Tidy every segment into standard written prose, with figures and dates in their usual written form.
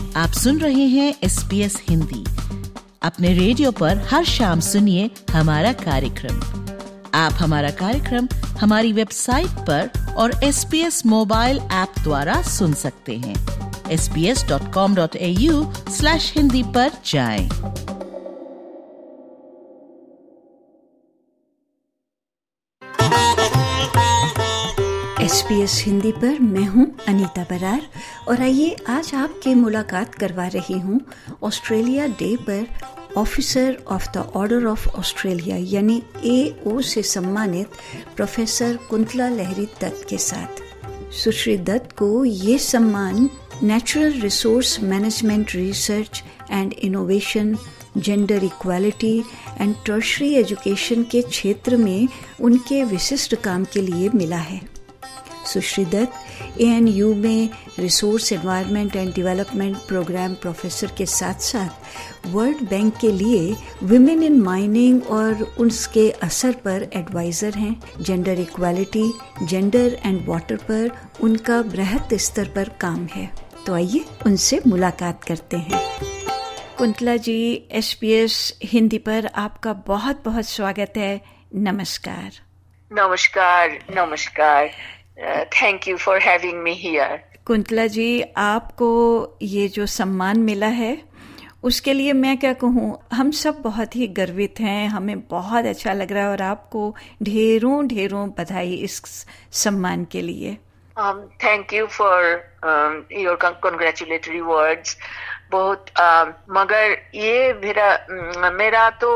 आप सुन रहे हैं SBS हिंदी। अपने रेडियो पर हर शाम सुनिए हमारा कार्यक्रम। आप हमारा कार्यक्रम हमारी वेबसाइट पर और SBS मोबाइल ऐप द्वारा सुन सकते हैं। sbs.com.au/hindi पर जाएं। SBS हिंदी पर मैं हूं अनीता बरार और आइए आज आपके मुलाकात करवा रही हूं ऑस्ट्रेलिया डे पर Officer of the Order of Australia यानी AO से सम्मानित प्रोफेसर कुंतला लहरी दत्त के साथ। सुश्री दत्त को ये सम्मान natural resource management research and innovation, gender equality and tertiary education के क्षेत्र में उनके विशिष्ट काम के लिए मिला है। सुश्री दत्त ANU में resource environment and development programme professor के साथ साथ वर्ल्ड बैंक के लिए विमेन इन माइनिंग और उसके असर पर एडवाइज़र हैं। Gender equality, gender and water पर उनका बृहत स्तर पर काम है। तो आइए उनसे मुलाकात करते हैं। कुंतला जी, SBS हिंदी पर आपका बहुत बहुत स्वागत है। नमस्कार। नमस्कार। Thank you for having me here. Kuntala जी, आपको ये जो सम्मान मिला है उसके लिए मैं क्या कहूँ, हम सब बहुत ही गर्वित हैं, हमें बहुत अच्छा लग रहा है और आपको ढेरों बधाई इस सम्मान के लिए। Thank you for your congratulatory words. बहुत मगर ये मेरा तो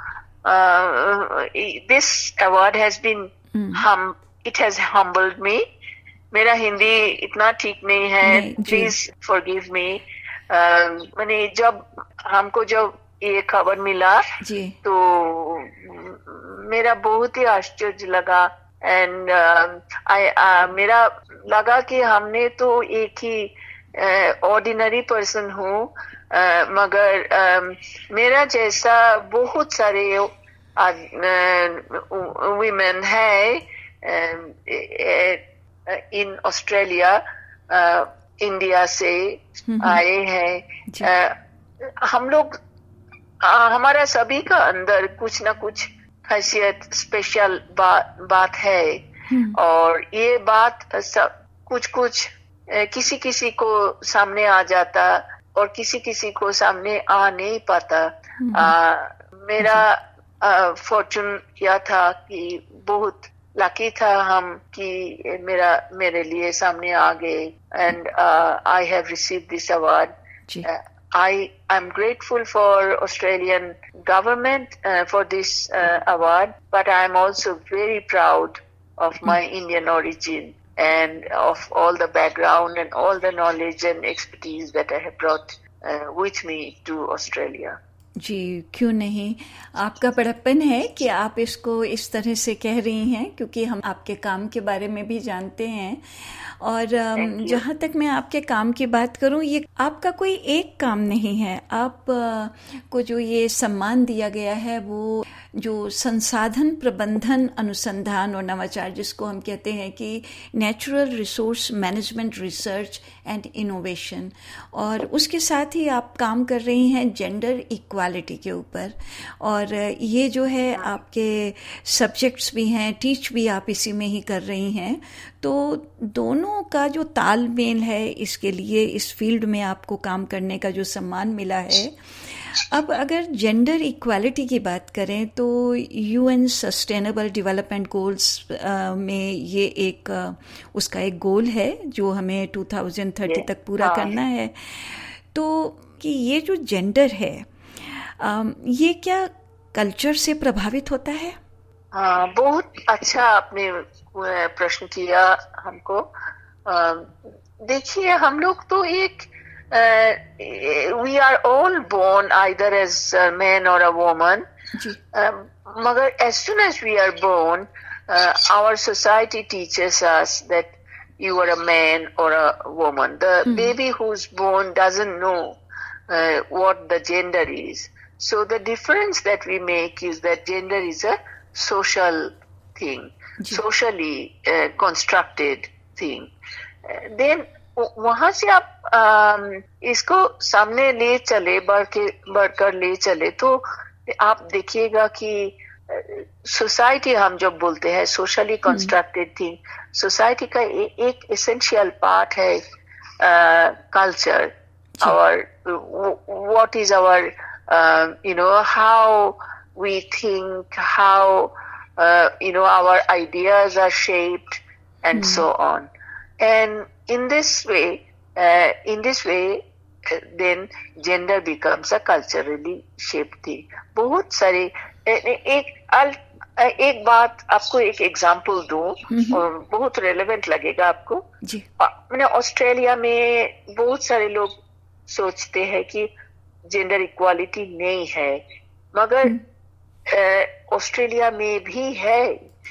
this award has been It has humbled me. मेरा हिंदी इतना ठीक नहीं है, प्लीज फॉरगिव मी। मैंने जब ये खबर मिला तो मेरा बहुत ही आश्चर्य लगा एंड मेरा लगा कि हमने तो एक ही ऑर्डिनरी पर्सन हूँ, मगर मेरा जैसा बहुत सारे women है इन ऑस्ट्रेलिया, इंडिया से आए हैं। हम लोग हमारा सभी का अंदर कुछ ना कुछ खासियत, स्पेशल बात है और ये बात कुछ किसी को सामने आ जाता और किसी को सामने आ नहीं पाता। मेरा फॉर्चून क्या था कि बहुत लकी था हम कि मेरे लिए सामने आ गए and I have received this award. I am grateful for Australian government for this award, but I am also very proud of my Indian origin and of all the background and all the knowledge and expertise that I have brought with me to Australia. जी, क्यों नहीं। आपका बड़प्पन है कि आप इसको इस तरह से कह रही हैं, क्योंकि हम आपके काम के बारे में भी जानते हैं और जहाँ तक मैं आपके काम की बात करूँ, ये आपका कोई एक काम नहीं है। आप को जो ये सम्मान दिया गया है वो जो संसाधन प्रबंधन अनुसंधान और नवाचार, जिसको हम कहते हैं कि natural resource management research and innovation, और उसके साथ ही आप काम कर रही हैं जेंडर इक्वालिटी के ऊपर। और ये जो है आपके सब्जेक्ट्स भी हैं, टीच भी आप इसी में ही कर रही हैं। तो दोनों का जो तालमेल है, इसके लिए इस फील्ड में आपको काम करने का जो सम्मान मिला है। अब अगर जेंडर इक्वालिटी की बात करें तो UN सस्टेनेबल डेवलपमेंट गोल्स में ये उसका एक गोल है जो हमें 2030 तक पूरा करना है। तो कि ये जो जेंडर है, ये क्या कल्चर से प्रभावित होता है? बहुत अच्छा आपने प्रश्न किया हमको। देखिए, हम लोग तो we are all born either as a man or a woman. Magar as soon as we are born, our society teaches us that you are a man or a woman. The baby who's born doesn't know what the gender is. So the difference that we make is that gender is a social thing, socially constructed thing. Then वहां से आप इसको सामने ले चले, बढ़कर ले चले, तो आप देखिएगा कि सोसाइटी हम जब बोलते हैं सोशली कंस्ट्रक्टेड थिंग, सोसाइटी का एक एसेंशियल पार्ट है कल्चर, और what is our how we think, how our ideas are shaped, and so on. And in this way, then gender becomes a culturally shaped thing. बहुत सारे एक बात आपको एक एग्जाम्पल दूं और बहुत रेलेवेंट लगेगा आपको जी। मैंने ऑस्ट्रेलिया में बहुत सारे लोग सोचते हैं कि जेंडर इक्वालिटी नहीं है, मगर ऑस्ट्रेलिया में भी है,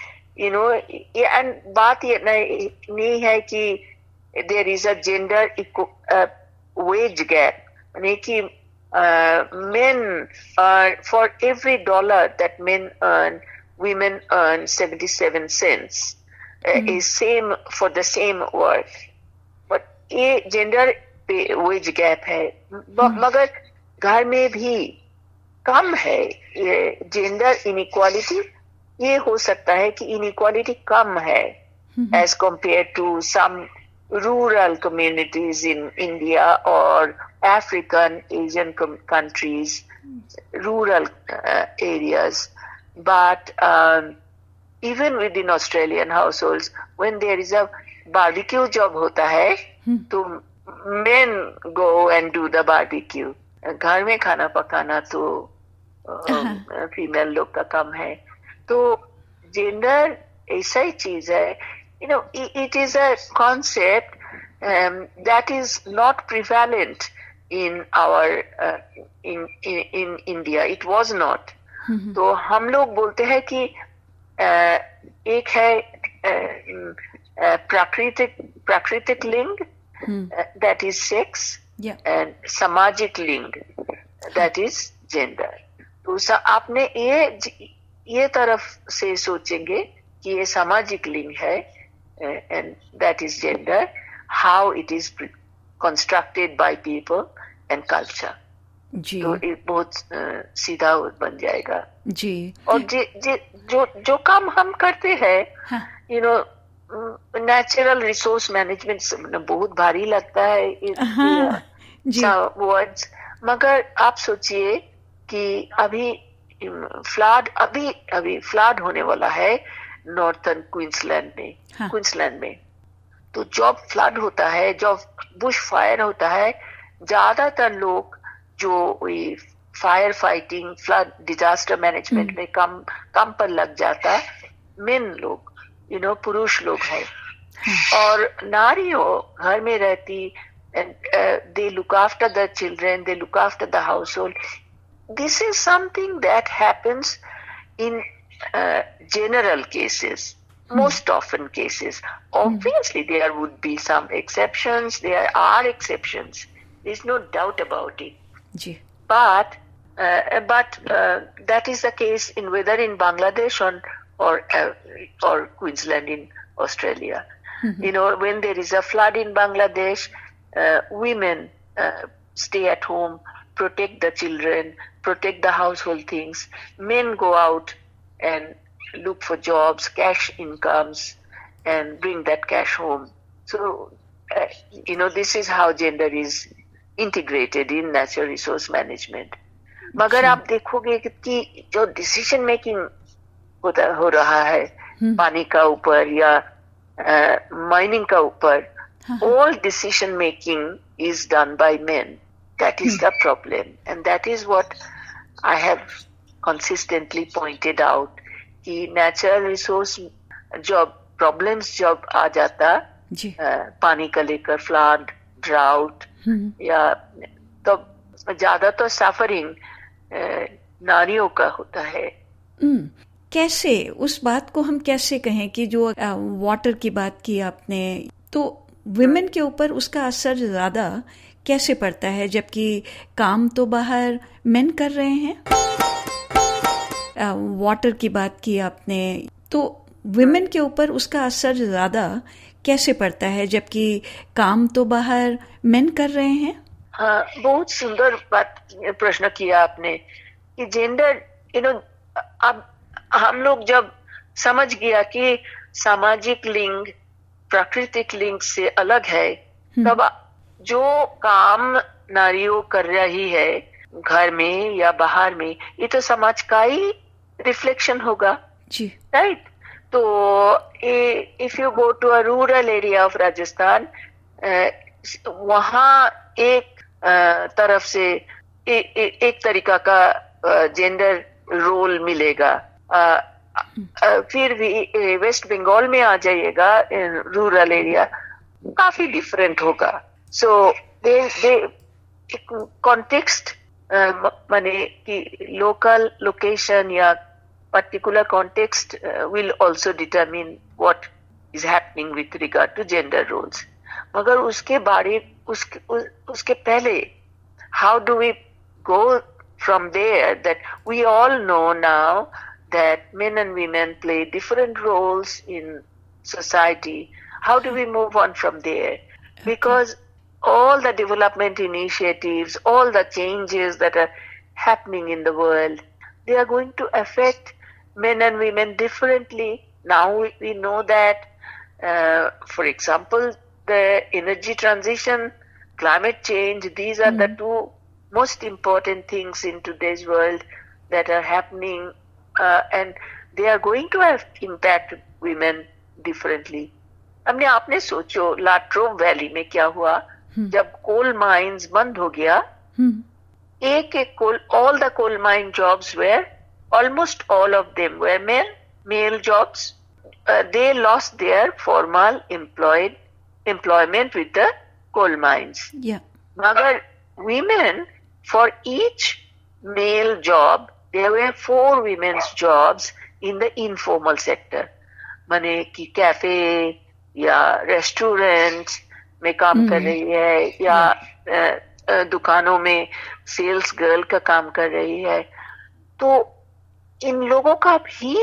बात ये नहीं है कि there is a gender wage gap, यानी कि men for every dollar that men earn, women earn 77 cents. Is same for the same work. But ये जेंडर वेज गैप है, मगर घर में भी कम है। ये जेंडर इनइक्वालिटी ये हो सकता है कि इनइक्वालिटी कम है as compare to some rural communities in India or African, Asian countries, rural areas. But even within Australian households, when there is a barbecue job hota hai, to men go and do the barbecue. घर में खाना पकाना तो female लोग का काम है। तो जेंडर ऐसा ही चीज है, it is a concept that is not prevalent in our in India. It was not. तो हम लोग बोलते हैं कि एक है प्राकृतिक लिंग, that is sex, and सामाजिक लिंग, that is gender. तो आपने ये तरफ से सोचेंगे कि ये सामाजिक लिंग है, and that is gender, how it is constructed by people and culture. जी। तो ये बहुत सीधा बन जाएगा जी। और जो काम हम करते हैं, नेचुरल रिसोर्स मैनेजमेंट बहुत भारी लगता है वर्ड्स, मगर आप सोचिए कि अभी फ्लड होने वाला है नॉर्थर्न क्वींसलैंड में। तो जब फ्लड होता है, जब बुश फायर होता है, ज्यादातर लोग जो fire fighting, flood disaster management में काम पर लग जाता, मेन लोग, पुरुष लोग हैं। और नारियों घर में रहती, they look after the children, they look after the household. This is something that happens in general cases, most often cases. Obviously, there would be some exceptions. There are exceptions. There's no doubt about it. Ji. But that is the case in whether in Bangladesh or Queensland in Australia. When there is a flood in Bangladesh, women stay at home, protect the children, protect the household things. Men go out and look for jobs, cash incomes, and bring that cash home. So, this is how gender is integrated in natural resource management. मगर आप देखोगे कि जो decision making हो रहा है पानी का ऊपर या माइनिंग का ऊपर, all decision making is done by men. That is the problem, and that is what I have consistently pointed out कि नेचुरल रिसोर्स जब प्रॉब्लम्स जब आ जाता पानी का लेकर, फ्लड, ड्राउट, या तब ज्यादा तो सफरिंग नारियों का होता है। कैसे उस बात को हम कैसे कहें कि जो वाटर की बात की आपने, तो वुमेन के ऊपर उसका असर ज्यादा कैसे पड़ता है, जबकि काम तो बाहर मेन कर रहे हैं? वाटर की बात की आपने, तो वुमेन के ऊपर उसका असर ज्यादा कैसे पड़ता है, जबकि काम तो बाहर मेन कर रहे हैं? हाँ, बहुत सुंदर प्रश्न किया आपने कि जेंडर, अब हम लोग जब समझ गया कि सामाजिक लिंग प्राकृतिक लिंग से अलग है, तब जो काम नारियों कर रही है घर में या बाहर में, ये तो समाज का ही रिफ्लेक्शन होगा जी, राइट? तो if you go to a rural area of Rajasthan, वहाँ एक तरफ से एक तरीका का जेंडर रोल मिलेगा। फिर भी वेस्ट बंगाल में आ जाइएगा, रूरल एरिया काफी डिफरेंट होगा। सो कॉन्टेक्स्ट माने कि लोकल लोकेशन या particular context will also determine what is happening with regard to gender roles. मगर उसके पहले how do we go from there, that we all know now that men and women play different roles in society. How do we move on from there? Because all the development initiatives, all the changes that are happening in the world, they are going to affect men and women differently. Now we know that, for example, the energy transition, climate change, these are the two most important things in today's world that are happening, and they are going to have impact women differently. आपने सोचो लाट्रोम valley में क्या हुआ जब coal mines बंद हो गया, एक कोल, all the coal mine jobs were, almost all of them were male jobs. They lost their formal employment with the coal mines. Yeah. Magar women, for each male job, there were 4 women's jobs in the informal sector. माने कि cafe या restaurant में काम कर रही है, या दुकानों में सेल्स गर्ल का काम कर रही है। तो इन लोगों का भी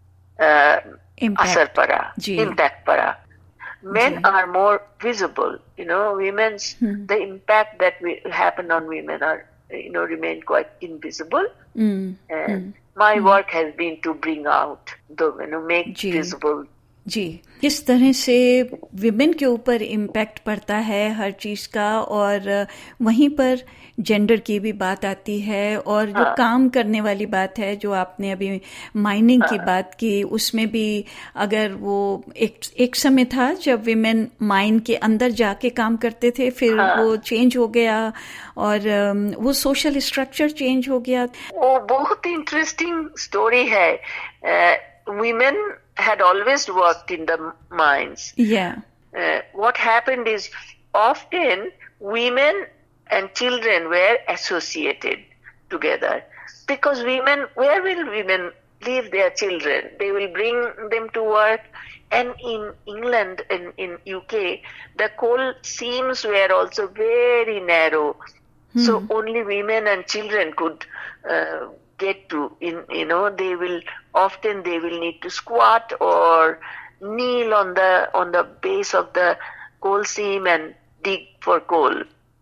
असर पड़ा, इम्पैक्ट पड़ा। Men are more visible, women's, the impact that will happen on women are, remain quite invisible. And my work has been to bring out, make visible. जी, किस तरह से विमेन के ऊपर इम्पैक्ट पड़ता है हर चीज़ का, और वहीं पर जेंडर की भी बात आती है, और जो काम करने वाली बात है, जो आपने अभी माइनिंग की बात की, उसमें भी अगर वो एक समय था जब विमेन माइन के अंदर जाके काम करते थे, फिर वो चेंज हो गया और वो सोशल स्ट्रक्चर चेंज हो गया। वो बहुत इंटरेस्टिंग स्टोरी है। Women had always worked in the mines. Yeah. What happened is often women and children were associated together, because women, where will women leave their children? They will bring them to work. And in England and in UK, the coal seams were also very narrow. So only women and children could get to, they will need to squat or kneel on the base of the coal seam and dig for coal.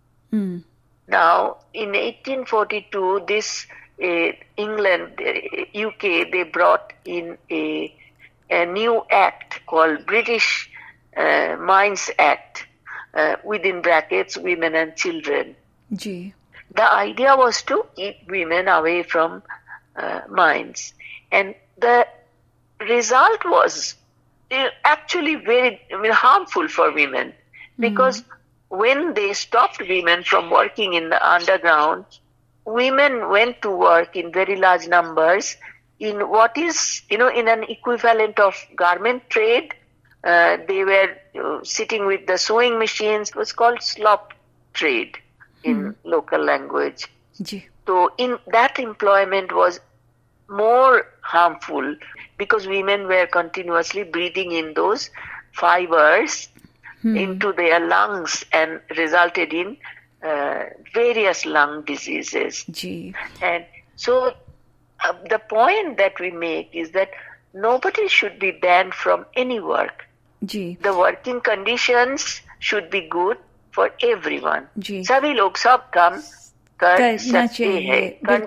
Now, in 1842, this England, UK, they brought in a new act called British Mines Act, within brackets, women and children. Gee. The idea was to keep women away from mines, and the result was actually very harmful for women, because when they stopped women from working in the underground, women went to work in very large numbers in what is, in an equivalent of garment trade. They were sitting with the sewing machines. It was called slop trade in local language. So in that employment was more harmful, because women were continuously breathing in those fibers into their lungs and resulted in various lung diseases. And so the point that we make is that nobody should be banned from any work, जी, the working conditions should be good for everyone. सभी लोग सब काम कर सकते हैं,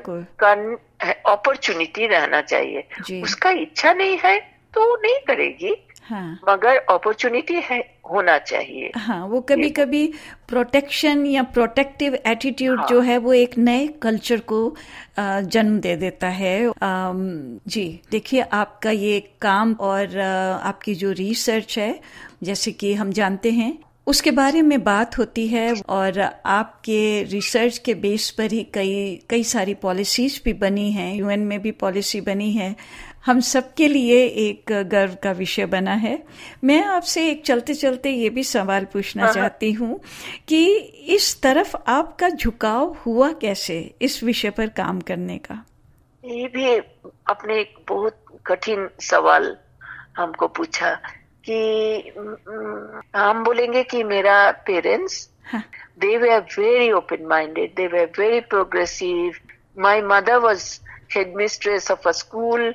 opportunity रहना चाहिए। उसका इच्छा नहीं है तो नहीं करेगी, हाँ, मगर अपॉर्चुनिटी है, होना चाहिए। हाँ, वो कभी कभी प्रोटेक्शन या प्रोटेक्टिव एटीट्यूड जो है वो एक नए कल्चर को जन्म दे देता है। जी, देखिए, आपका ये काम और आपकी जो रिसर्च है, जैसे कि हम जानते हैं, उसके बारे में बात होती है और आपके रिसर्च के बेस पर ही कई सारी पॉलिसीज भी बनी हैं, यूएन में भी पॉलिसी बनी है, हम सबके लिए एक गर्व का विषय बना है। मैं आपसे एक चलते चलते ये भी सवाल पूछना चाहती हूँ कि इस तरफ आपका झुकाव हुआ कैसे, इस विषय पर काम करने का? ये भी अपने एक बहुत कठिन सवाल हमको पूछा कि हम बोलेंगे कि मेरा parents, they were very open-minded, they were very progressive. My mother was headmistress of a school,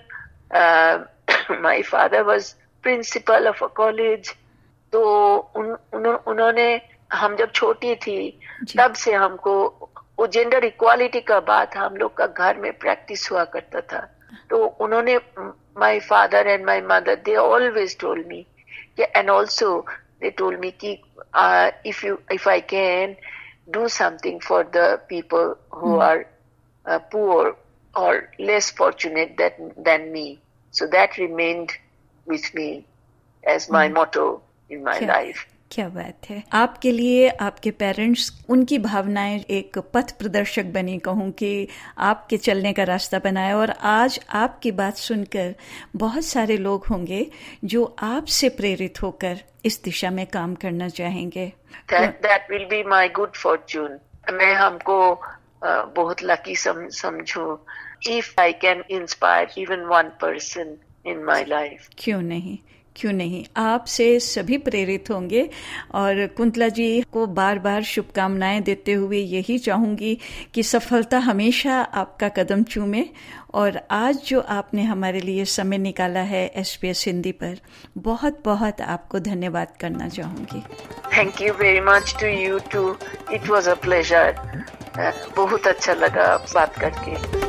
my father was principal of a college. तो उन्होंने, हम जब छोटी थी तब से हमको वो जेंडर इक्वालिटी का बात हम लोग का घर में प्रैक्टिस हुआ करता था। तो उन्होंने, my father and my mother, they always told me, and also they told me कि if I can do something for the people who are poor or less fortunate than me, so that remained with me as my motto in my life. क्या बात है। आपके लिए आपके parents, उनकी भावनाएं एक पथ प्रदर्शक बनी, कहूँ कि आपके चलने का रास्ता बनाया, और आज आपकी बात सुनकर बहुत सारे लोग होंगे जो आपसे प्रेरित होकर इस दिशा में काम करना चाहेंगे। That will be my good fortune. मैं हमको बहुत लकी समझूं if I can inspire even one person in my life. क्यों नहीं, आपसे सभी प्रेरित होंगे। और कुंतला जी को बार बार शुभकामनाएं देते हुए यही चाहूंगी कि सफलता हमेशा आपका कदम चूमे। और आज जो आपने हमारे लिए समय निकाला है SBS हिंदी पर, बहुत बहुत आपको धन्यवाद करना चाहूंगी। Thank you very much to you too, it was a pleasure. बहुत अच्छा लगा बात करके।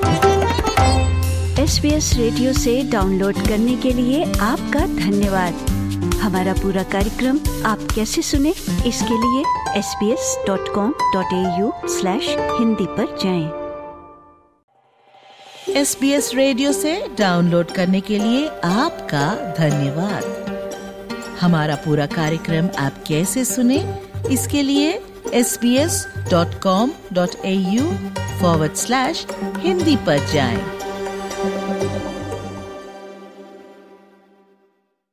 SBS रेडियो से डाउनलोड करने के लिए आपका धन्यवाद। हमारा पूरा कार्यक्रम आप कैसे सुने, इसके लिए sbs.com.au/hindi पर जाएं। SBS रेडियो से डाउनलोड करने के लिए आपका धन्यवाद। हमारा पूरा कार्यक्रम आप कैसे सुने, इसके लिए sbs.com.au/hindi पर जाएं।